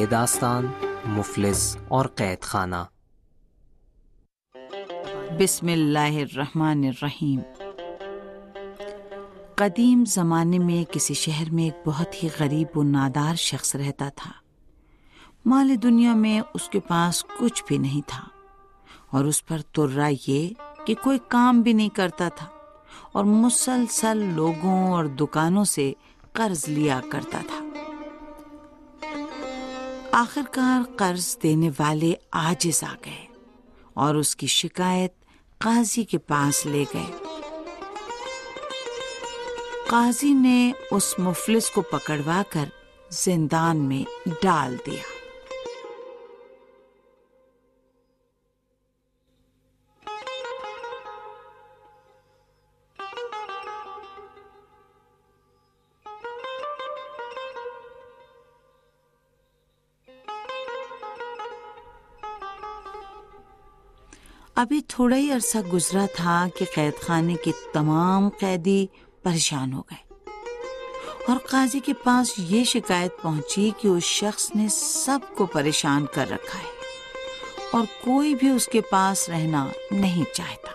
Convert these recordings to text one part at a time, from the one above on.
یہ داستان مفلس اور قید خانہ۔ بسم اللہ الرحمن الرحیم۔ قدیم زمانے میں کسی شہر میں ایک بہت ہی غریب و نادار شخص رہتا تھا۔ مال دنیا میں اس کے پاس کچھ بھی نہیں تھا، اور اس پر ترا یہ کہ کوئی کام بھی نہیں کرتا تھا اور مسلسل لوگوں اور دکانوں سے قرض لیا کرتا تھا۔ آخرکار قرض دینے والے عاجز آ گئے اور اس کی شکایت قاضی کے پاس لے گئے۔ قاضی نے اس مفلس کو پکڑوا کر زندان میں ڈال دیا۔ ابھی تھوڑا ہی عرصہ گزرا تھا کہ قید خانے کے تمام قیدی پریشان ہو گئے، اور قاضی کے پاس یہ شکایت پہنچی کہ اس شخص نے سب کو پریشان کر رکھا ہے اور کوئی بھی اس کے پاس رہنا نہیں چاہتا۔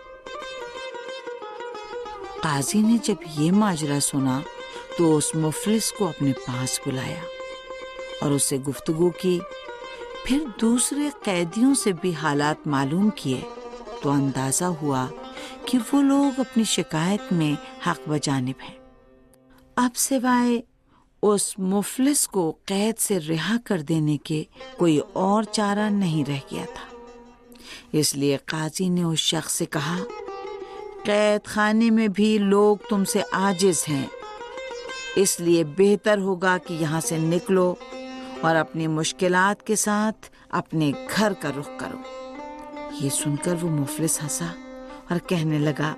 قاضی نے جب یہ ماجرا سنا تو اس مفلس کو اپنے پاس بلایا اور اس سے گفتگو کی۔ پھر دوسرے قیدیوں سے بھی حالات معلوم کیے تو اندازہ ہوا کہ وہ لوگ اپنی شکایت میں حق بجانب ہیں۔ اب سوائے اس مفلس کو قید سے رہا کر دینے کے کوئی اور چارہ نہیں رہ گیا تھا۔ اس لیے قاضی نے اس شخص سے کہا، قید خانے میں بھی لوگ تم سے عاجز ہیں، اس لیے بہتر ہوگا کہ یہاں سے نکلو اور اپنی مشکلات کے ساتھ اپنے گھر کا رخ کرو۔ یہ سن کر وہ مفلس ہنسا اور کہنے لگا،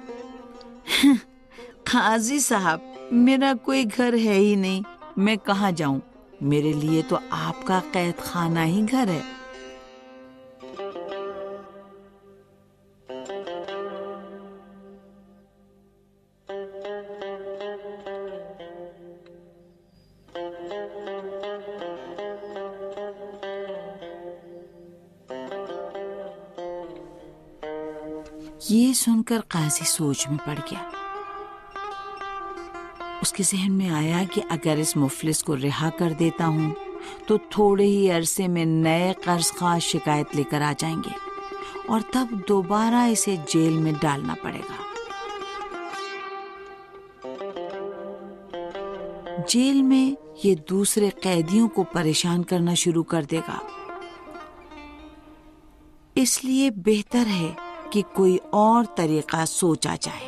قاضی صاحب، میرا کوئی گھر ہے ہی نہیں، میں کہاں جاؤں؟ میرے لیے تو آپ کا قید خانہ ہی گھر ہے۔ یہ سن کر قاضی سوچ میں پڑ گیا۔ اس کے ذہن میں آیا کہ اگر اس مفلس کو رہا کر دیتا ہوں تو تھوڑے ہی عرصے میں نئے قرض خواہ شکایت لے کر آ جائیں گے اور تب دوبارہ اسے جیل میں ڈالنا پڑے گا۔ جیل میں یہ دوسرے قیدیوں کو پریشان کرنا شروع کر دے گا، اس لیے بہتر ہے کہ کوئی اور طریقہ سوچا جائے۔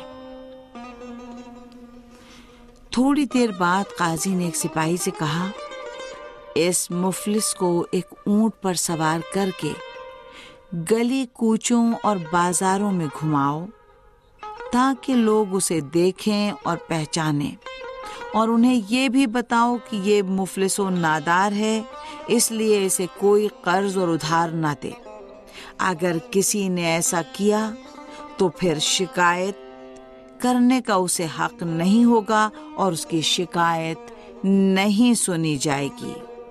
تھوڑی دیر بعد قاضی نے ایک سپاہی سے کہا، اس مفلس کو ایک اونٹ پر سوار کر کے گلی کوچوں اور بازاروں میں گھماؤ تاکہ لوگ اسے دیکھیں اور پہچانیں، اور انہیں یہ بھی بتاؤ کہ یہ مفلس و نادار ہے، اس لیے اسے کوئی قرض اور ادھار نہ دے۔ اگر کسی نے ایسا کیا تو پھر شکایت کرنے کا اسے حق نہیں ہوگا اور اس کی شکایت نہیں سنی جائے گی۔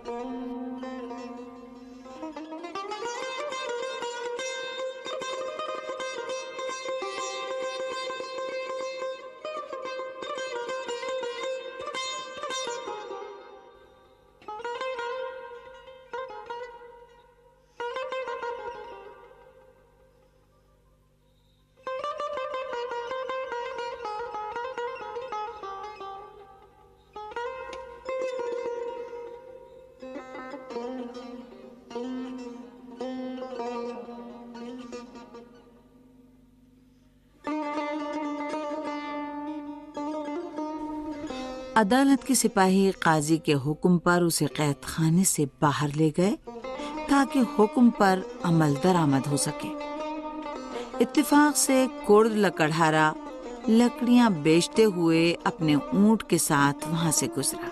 عدالت کے سپاہی قاضی کے حکم پر اسے قید خانے سے باہر لے گئے تاکہ حکم پر عمل درآمد ہو سکے۔ اتفاق سے کرد لکڑہارا لکڑیاں بیچتے ہوئے اپنے اونٹ کے ساتھ وہاں سے گزرا۔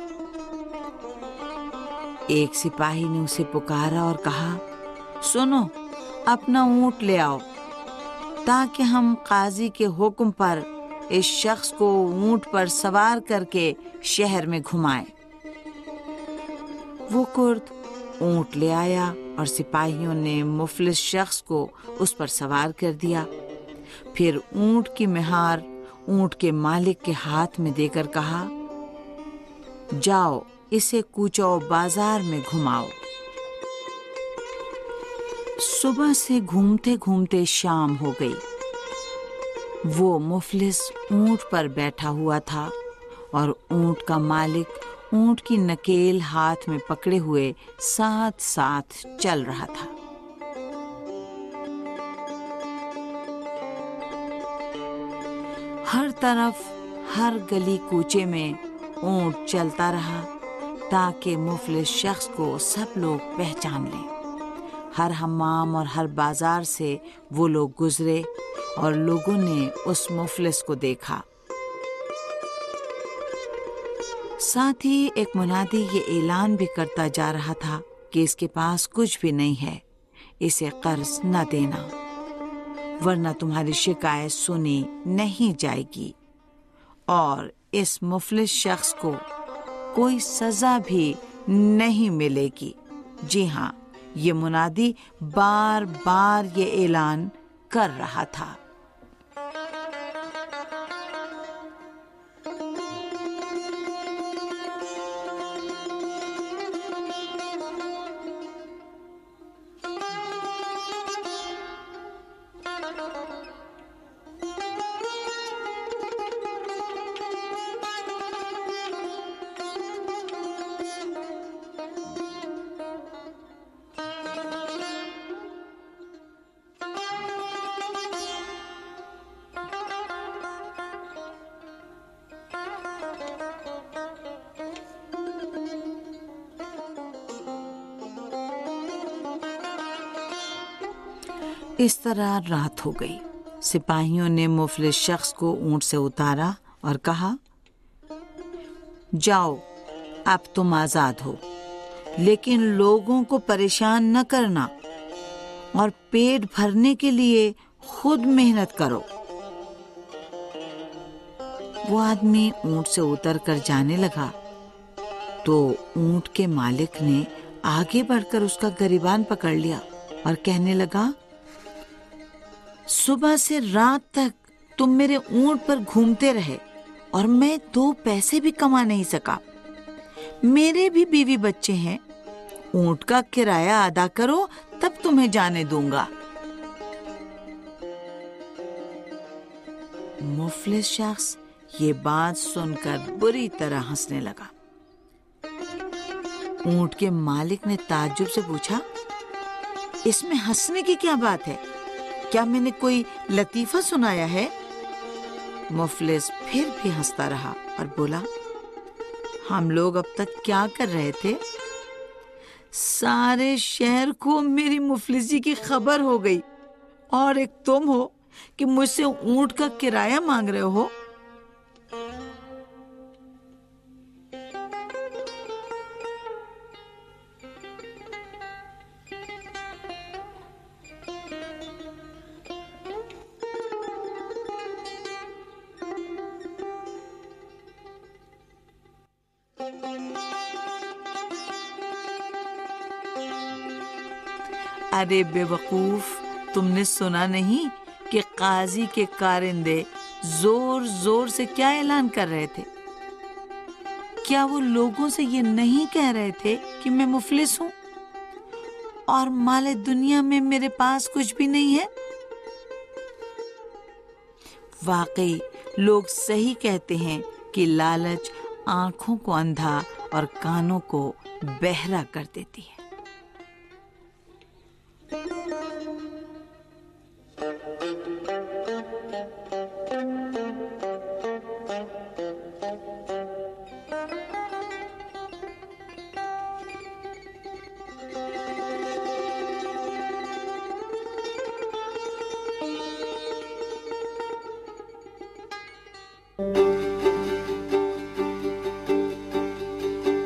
ایک سپاہی نے اسے پکارا اور کہا، سنو، اپنا اونٹ لے آؤ تاکہ ہم قاضی کے حکم پر اس شخص کو اونٹ پر سوار کر کے شہر میں گھمائیں۔ وہ کرد ऊंट ले आया और सिपाहियों ने मुफलिस शख्स को उस पर सवार कर दिया। फिर ऊंट की मेहार ऊंट के मालिक के हाथ में देकर कहा, जाओ इसे कूचो बाजार में घुमाओ। सुबह से घूमते घूमते शाम हो गई। वो मुफलिस ऊंट पर बैठा हुआ था और ऊंट का मालिक ऊंट की नकेल हाथ में पकड़े हुए साथ साथ चल रहा था। हर तरफ, हर गली कूचे में ऊंट चलता रहा ताकि मुफलिस शख्स को सब लोग पहचान लें। हर हम्माम और हर बाजार से वो लोग गुजरे और लोगों ने उस मुफलिस को देखा। साथ ही एक मुनादी ये ऐलान भी करता जा रहा था कि इसके पास कुछ भी नहीं है, इसे कर्ज न देना, वरना तुम्हारी शिकायत सुनी नहीं जाएगी और इस मुफलिस शख्स को कोई सजा भी नहीं मिलेगी। जी हाँ, ये मुनादी बार बार ये ऐलान कर रहा था। इस तरह रात हो गई। सिपाहियों ने मुफलिस शख्स को ऊंट से उतारा और कहा, जाओ अब तुम आजाद हो, लेकिन लोगों को परेशान न करना और पेट भरने के लिए खुद मेहनत करो। वो आदमी ऊंट से उतर कर जाने लगा तो ऊंट के मालिक ने आगे बढ़कर उसका गिरबान पकड़ लिया और कहने लगा, सुबह से रात तक तुम मेरे ऊंट पर घूमते रहे और मैं 2 पैसे भी कमा नहीं सका। मेरे भी बीवी बच्चे हैं, ऊंट का किराया अदा करो तब तुम्हें जाने दूंगा। मुफलिस शख्स ये बात सुनकर बुरी तरह हंसने लगा। ऊंट के मालिक ने ताज्जुब से पूछा, इसमें हंसने की क्या बात है? क्या मैंने कोई लतीफा सुनाया है? मुफलिस फिर भी हंसता रहा और बोला, हम लोग अब तक क्या कर रहे थे? सारे शहर को मेरी मुफलिसी की खबर हो गई और एक तुम हो कि मुझसे ऊंट का किराया मांग रहे हो। अरे बेवकूफ, तुमने सुना नहीं कि काजी के कारिंदे जोर जोर से क्या ऐलान कर रहे थे? क्या वो लोगों से ये नहीं कह रहे थे कि मैं मुफलिस हूं और माले दुनिया में मेरे पास कुछ भी नहीं है? वाकई लोग सही कहते हैं कि लालच आंखों को अंधा और कानों को बहरा कर देती है।